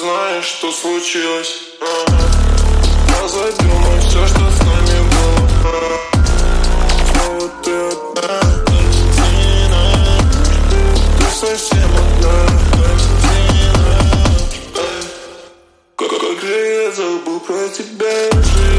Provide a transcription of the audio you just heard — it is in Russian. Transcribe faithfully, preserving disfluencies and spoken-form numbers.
знаешь, что случилось. Я забил все, что с нами было. Снова ты одна, ты совсем одна. Как же я забыл про тебя.